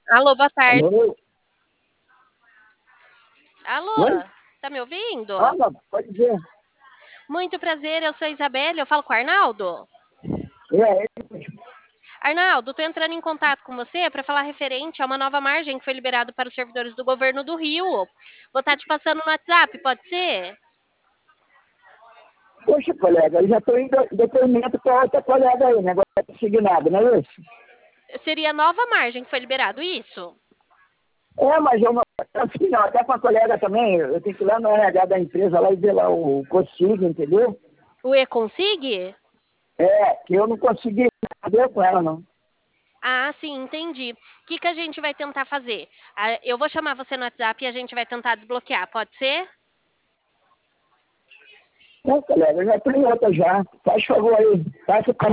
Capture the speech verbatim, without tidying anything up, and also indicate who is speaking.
Speaker 1: Alô, boa tarde.
Speaker 2: Alô?
Speaker 1: Alô,
Speaker 2: Oi?
Speaker 1: tá me ouvindo?
Speaker 2: Fala, pode dizer.
Speaker 1: Muito prazer, eu sou a Isabelle, eu falo com o Arnaldo.
Speaker 2: É, é,
Speaker 1: Arnaldo, tô entrando em contato com você para falar referente a uma nova margem que foi liberada para os servidores do governo do Rio. Vou estar te passando no WhatsApp, pode ser?
Speaker 2: poxa, colega, eu já estou em de- depoimento com a outra colega aí, negócio de consignado, não é isso?
Speaker 1: Seria nova margem que foi liberado, isso?
Speaker 2: É, mas eu não, assim, não, até com a colega também, eu tenho que ir lá no R H da empresa lá e ver lá o consigo, entendeu?
Speaker 1: O E-Consig?
Speaker 2: É, que eu não consegui saber com ela, não.
Speaker 1: Ah, sim, entendi. O que, que a gente vai tentar fazer? Ah, eu vou chamar você no WhatsApp e a gente vai tentar desbloquear, pode ser?
Speaker 2: É, colega, eu já estou em outra já. Faz favor aí, passa para